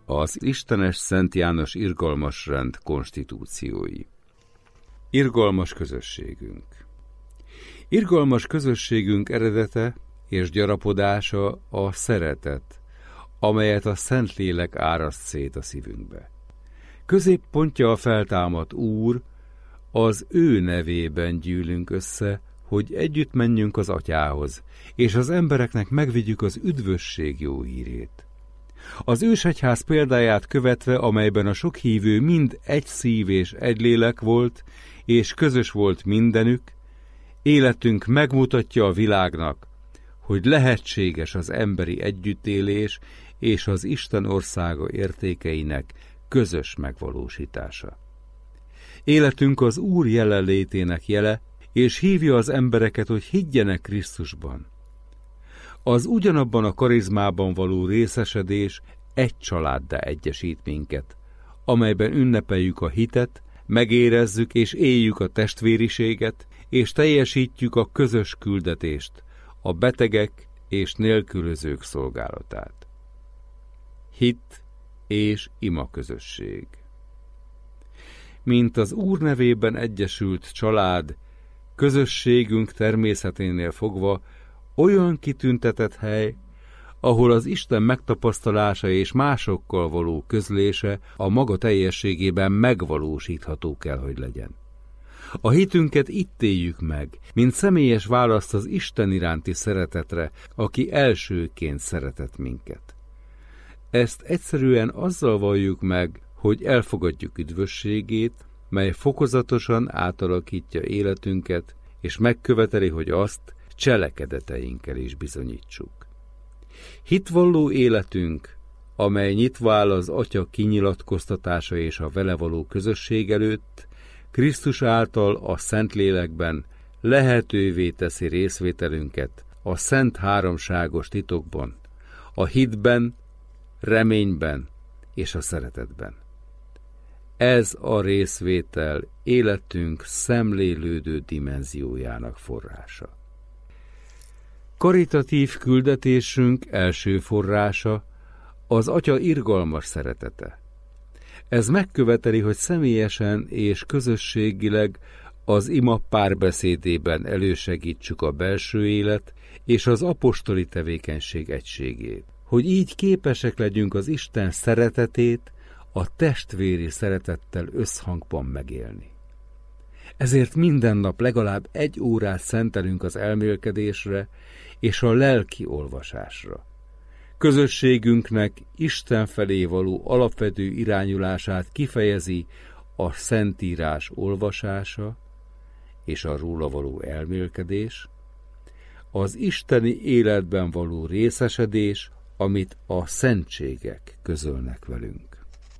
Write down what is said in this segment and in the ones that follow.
Az istenes Szent János irgalmas rend konstitúciói. Irgalmas közösségünk. Irgalmas közösségünk eredete és gyarapodása a szeretet, amelyet a Szentlélek áraszt szét a szívünkbe. Középpontja a feltámadt Úr, az ő nevében gyűlünk össze, hogy együtt menjünk az Atyához, és az embereknek megvigyük az üdvösség jó hírét. Az ősegyház példáját követve, amelyben a sok hívő mind egy szív és egy lélek volt, és közös volt mindenük, életünk megmutatja a világnak, hogy lehetséges az emberi együttélés és az Isten országa értékeinek közös megvalósítása. Életünk az Úr jelenlétének jele, és hívja az embereket, hogy higgyenek Krisztusban. Az ugyanabban a karizmában való részesedés egy családdá egyesít minket, amelyben ünnepeljük a hitet, megérezzük és éljük a testvériséget, és teljesítjük a közös küldetést, a betegek és nélkülözők szolgálatát. Hit és imaközösség. Mint az Úr nevében egyesült család, közösségünk természeténél fogva olyan kitüntetett hely, ahol az Isten megtapasztalása és másokkal való közlése a maga teljességében megvalósítható kell, hogy legyen. A hitünket itt éljük meg, mint személyes választ az Isten iránti szeretetre, aki elsőként szeretett minket. Ezt egyszerűen azzal valljuk meg, hogy elfogadjuk üdvösségét, mely fokozatosan átalakítja életünket, és megköveteli, hogy azt cselekedeteinkkel is bizonyítsuk. Hitvalló életünk, amely nyitva áll az Atya kinyilatkoztatása és a vele való közösség előtt, Krisztus által a Szentlélekben lehetővé teszi részvételünket a szent háromságos titokban, a hitben, reményben és a szeretetben. Ez a részvétel életünk szemlélődő dimenziójának forrása. Karitatív küldetésünk első forrása az Atya irgalmas szeretete. Ez megköveteli, hogy személyesen és közösségileg az ima párbeszédében elősegítsük a belső élet és az apostoli tevékenység egységét, hogy így képesek legyünk az Isten szeretetét a testvéri szeretettel összhangban megélni. Ezért minden nap legalább 1 órát szentelünk az elmélkedésre és a lelki olvasásra. Közösségünknek Isten felé való alapvető irányulását kifejezi a Szentírás olvasása és a róla való elmélkedés, az isteni életben való részesedés, amit a szentségek közölnek velünk.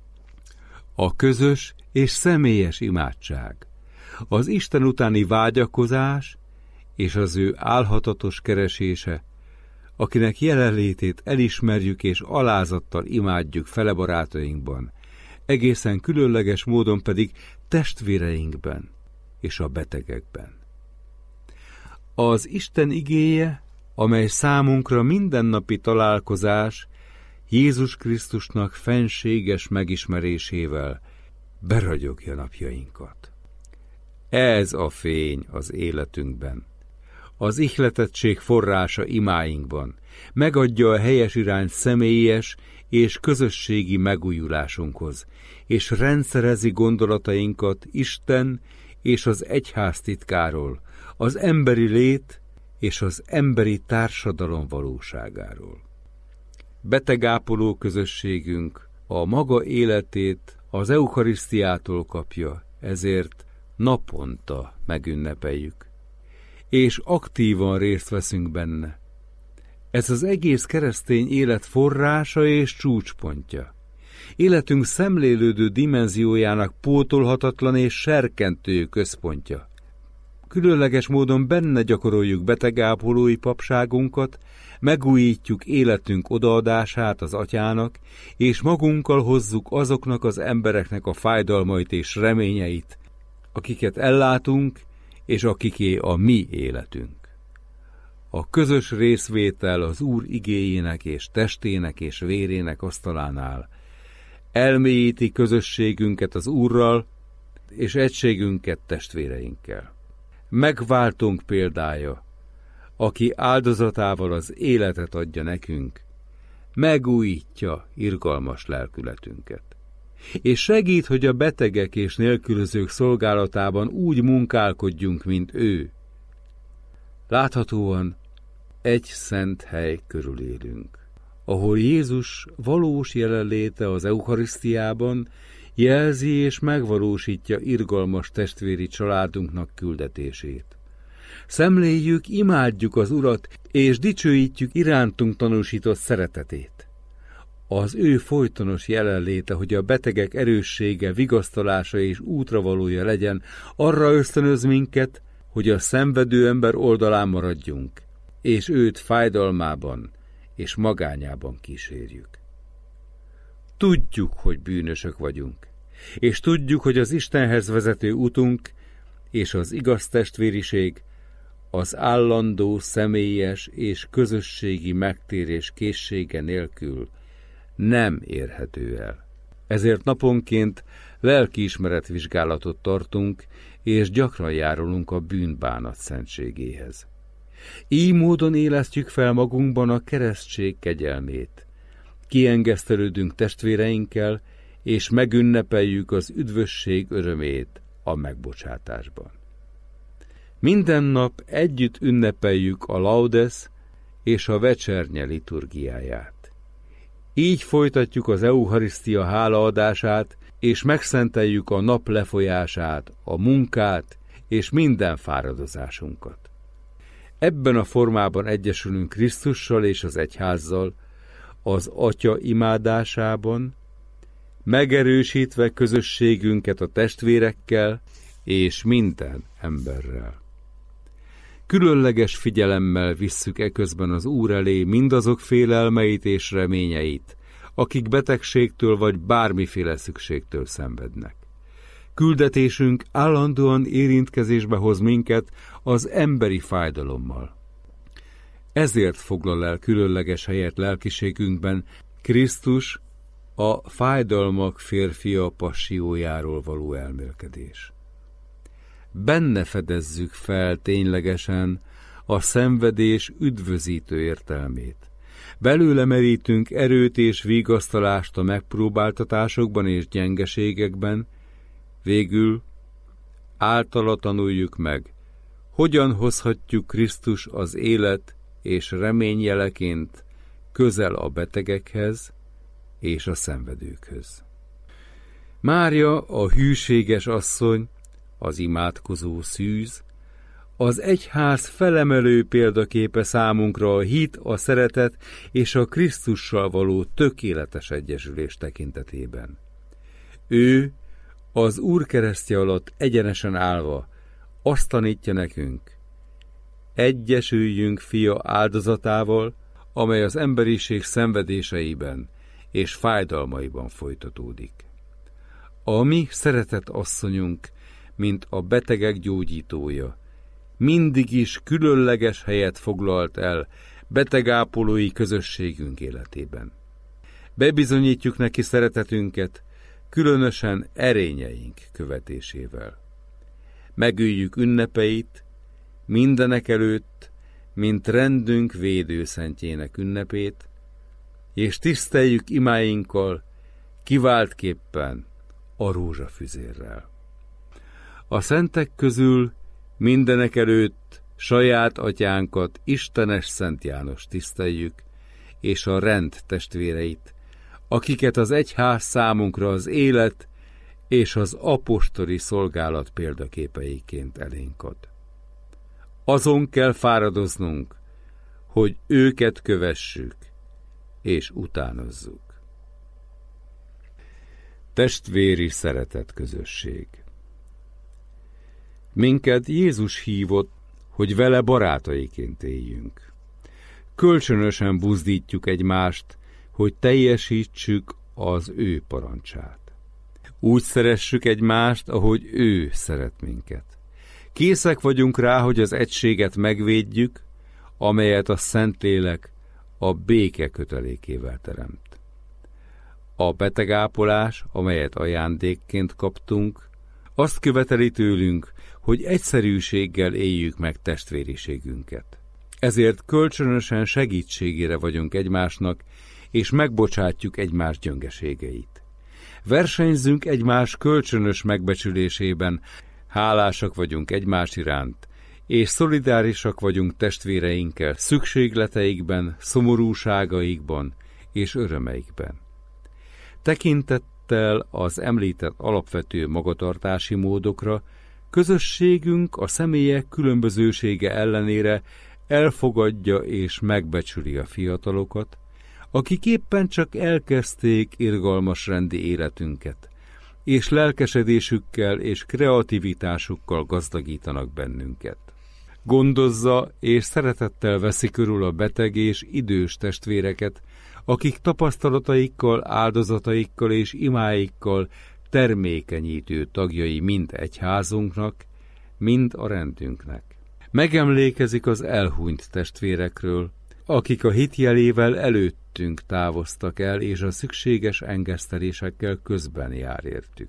A közös és személyes imádság, az Isten utáni vágyakozás és az ő álhatatos keresése, akinek jelenlétét elismerjük és alázattal imádjuk fele barátainkban, egészen különleges módon pedig testvéreinkben és a betegekben. Az Isten igéje, amely számunkra mindennapi találkozás, Jézus Krisztusnak fenséges megismerésével beragyogja napjainkat. Ez a fény az életünkben, az ihletettség forrása imáinkban, megadja a helyes irányt személyes és közösségi megújulásunkhoz, és rendszerezi gondolatainkat Isten és az egyház titkáról, az emberi lét és az emberi társadalom valóságáról. Betegápoló közösségünk a maga életét az eukarisztiától kapja, ezért naponta megünnepeljük, és aktívan részt veszünk benne. Ez az egész keresztény élet forrása és csúcspontja. Életünk szemlélődő dimenziójának pótolhatatlan és serkentő központja. Különleges módon benne gyakoroljuk betegápolói papságunkat, megújítjuk életünk odaadását az Atyának, és magunkkal hozzuk azoknak az embereknek a fájdalmait és reményeit, akiket ellátunk, és akiké a mi életünk. A közös részvétel az Úr igéjének és testének és vérének asztalánál elmélyíti közösségünket az Úrral, és egységünket testvéreinkkel. Megváltunk példája, aki áldozatával az életet adja nekünk, megújítja irgalmas lelkületünket, és segít, hogy a betegek és nélkülözők szolgálatában úgy munkálkodjunk, mint ő. Láthatóan egy szent hely körül élünk, ahol Jézus valós jelenléte az Eucharisztiában jelzi és megvalósítja irgalmas testvéri családunknak küldetését. Szemléljük, imádjuk az Urat, és dicsőítjük irántunk tanúsított szeretetét. Az ő folytonos jelenléte, hogy a betegek erőssége, vigasztalása és útravalója legyen, arra ösztönöz minket, hogy a szenvedő ember oldalán maradjunk, és őt fájdalmában és magányában kísérjük. Tudjuk, hogy bűnösök vagyunk, és tudjuk, hogy az Istenhez vezető utunk és az igaz testvériség az állandó, személyes és közösségi megtérés készsége nélkül nem érhető el. Ezért naponként lelkiismeretvizsgálatot tartunk, és gyakran járulunk a bűnbánat szentségéhez. Így módon élesztjük fel magunkban a keresztség kegyelmét. Kiengesztelődünk testvéreinkkel, és megünnepeljük az üdvösség örömét a megbocsátásban. Minden nap együtt ünnepeljük a Laudes és a vecsernye liturgiáját. Így folytatjuk az Eucharisztia hálaadását, és megszenteljük a nap lefolyását, a munkát és minden fáradozásunkat. Ebben a formában egyesülünk Krisztussal és az egyházzal, az Atya imádásában, megerősítve közösségünket a testvérekkel és minden emberrel. Különleges figyelemmel visszük eközben az Úr elé mindazok félelmeit és reményeit, akik betegségtől vagy bármiféle szükségtől szenvednek. Küldetésünk állandóan érintkezésbe hoz minket az emberi fájdalommal. Ezért foglal el különleges helyet lelkiségünkben Krisztus, a fájdalmak férfia passziójáról való elmélkedés. Benne fedezzük fel ténylegesen a szenvedés üdvözítő értelmét. Belőle merítünk erőt és vigasztalást a megpróbáltatásokban és gyengeségekben, végül általa tanuljuk meg, hogyan hozhatjuk Krisztus az élet és remény jeleként közel a betegekhez és a szenvedőkhöz. Mária, a hűséges asszony, az imádkozó szűz, az egyház felemelő példaképe számunkra a hit, a szeretet és a Krisztussal való tökéletes egyesülés tekintetében. Ő, az Úr keresztje alatt egyenesen állva, azt tanítja nekünk: egyesüljünk fia áldozatával, amely az emberiség szenvedéseiben és fájdalmaiban folytatódik. A mi szeretett asszonyunk, mint a betegek gyógyítója, mindig is különleges helyet foglalt el betegápolói közösségünk életében. Bebizonyítjuk neki szeretetünket, különösen erényeink követésével. Megüljük ünnepeit, mindenekelőtt, mint rendünk védőszentjének ünnepét, és tiszteljük imáinkkal, kiváltképpen a rózsafüzérrel. A szentek közül mindenekelőtt saját atyánkat, Istenes Szent Jánost tiszteljük, és a rend testvéreit, akiket az egyház számunkra az élet és az apostoli szolgálat példaképeiként elénk ad. Azon kell fáradoznunk, hogy őket kövessük és utánozzuk. Testvéri szeretet közösség. Minket Jézus hívott, hogy vele barátaiként éljünk. Kölcsönösen buzdítjuk egymást, hogy teljesítsük az ő parancsát. Úgy szeressük egymást, ahogy ő szeret minket. Készek vagyunk rá, hogy az egységet megvédjük, amelyet a Szentlélek a béke kötelékével teremt. A betegápolás, amelyet ajándékként kaptunk, azt követeli tőlünk, hogy egyszerűséggel éljük meg testvériségünket. Ezért kölcsönösen segítségére vagyunk egymásnak, és megbocsátjuk egymás gyöngeségeit. Versenyzünk egymás kölcsönös megbecsülésében, hálásak vagyunk egymás iránt, és szolidárisak vagyunk testvéreinkkel szükségleteikben, szomorúságaikban és örömeikben. Tekintettel az említett alapvető magatartási módokra, közösségünk a személyek különbözősége ellenére elfogadja és megbecsüli a fiatalokat, akik éppen csak elkezdték irgalmas rendi életünket, és lelkesedésükkel és kreativitásukkal gazdagítanak bennünket. Gondozza és szeretettel veszi körül a beteg és idős testvéreket, akik tapasztalataikkal, áldozataikkal és imáikkal termékenyítő tagjai mind egyházunknak, mind a rendünknek. Megemlékezik az elhunyt testvérekről, akik a hit jelével előttünk távoztak el, és a szükséges engesztelésekkel közben jár értük.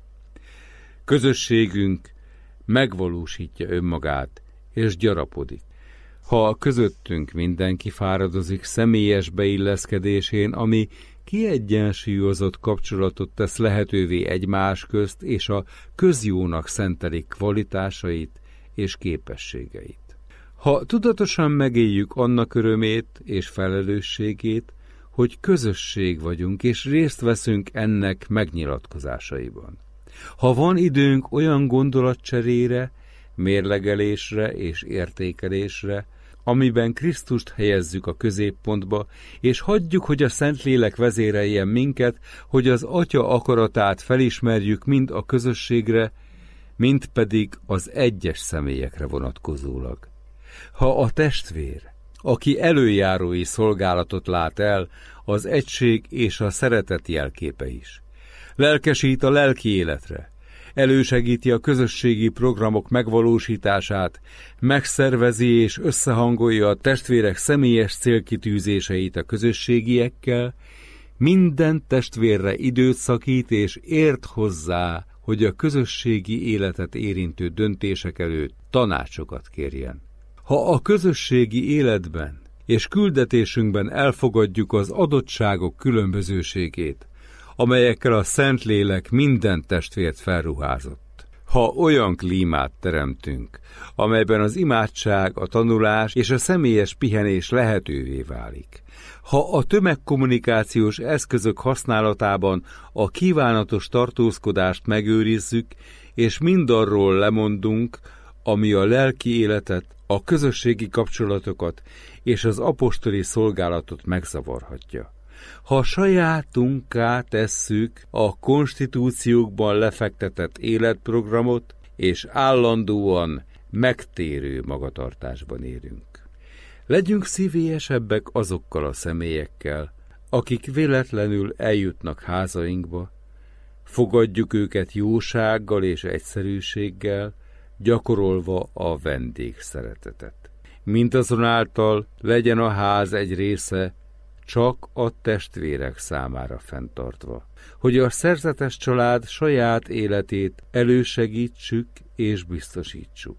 Közösségünk megvalósítja önmagát, és gyarapodik. Ha közöttünk mindenki fáradozik személyes beilleszkedésén, ami kiegyensúlyozott kapcsolatot tesz lehetővé egymás közt, és a közjónak szenteli kvalitásait és képességeit. Ha tudatosan megéljük annak örömét és felelősségét, hogy közösség vagyunk, és részt veszünk ennek megnyilatkozásaiban. Ha van időnk olyan gondolatcserére, mérlegelésre és értékelésre, amiben Krisztust helyezzük a középpontba, és hagyjuk, hogy a Szentlélek vezéreljen minket, hogy az Atya akaratát felismerjük mind a közösségre, mind pedig az egyes személyekre vonatkozólag. Ha a testvér, aki előjárói szolgálatot lát el, az egység és a szeretet jelképe is, lelkesít a lelki életre, elősegíti a közösségi programok megvalósítását, megszervezi és összehangolja a testvérek személyes célkitűzéseit a közösségiekkel, minden testvérre időt szakít és ért hozzá, hogy a közösségi életet érintő döntések előtt tanácsokat kérjen. Ha a közösségi életben és küldetésünkben elfogadjuk az adottságok különbözőségét, amelyekkel a Szentlélek minden testvért felruházott. Ha olyan klímát teremtünk, amelyben az imádság, a tanulás és a személyes pihenés lehetővé válik, ha a tömegkommunikációs eszközök használatában a kívánatos tartózkodást megőrizzük, és mindarról lemondunk, ami a lelki életet, a közösségi kapcsolatokat és az apostoli szolgálatot megzavarhatja. Ha sajátunká tesszük a konstitúciókban lefektetett életprogramot, és állandóan megtérő magatartásban élünk. Legyünk szívélyesebbek azokkal a személyekkel, akik véletlenül eljutnak házainkba, fogadjuk őket jósággal és egyszerűséggel, gyakorolva a vendégszeretetet. Mindazonáltal legyen a ház egy része csak a testvérek számára fenntartva, hogy a szerzetes család saját életét elősegítsük és biztosítsuk.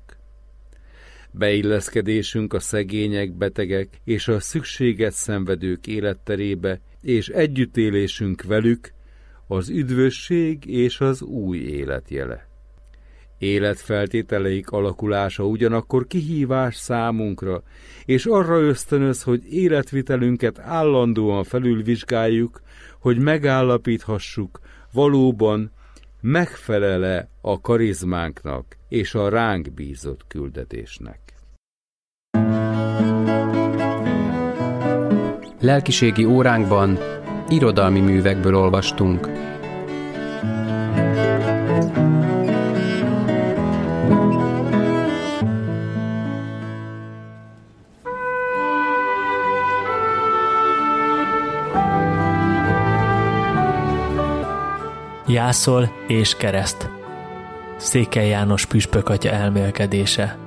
Beilleszkedésünk a szegények, betegek és a szükséget szenvedők életterébe, és együttélésünk velük az üdvösség és az új élet jele. Életfeltételeik alakulása ugyanakkor kihívás számunkra, és arra ösztönöz, hogy életvitelünket állandóan felülvizsgáljuk, hogy megállapíthassuk, valóban megfelel-e a karizmánknak és a ránk bízott küldetésnek. Lelkiségi óránkban irodalmi művekből olvastunk. Jászol és kereszt. Székely János püspök atya elmélkedése.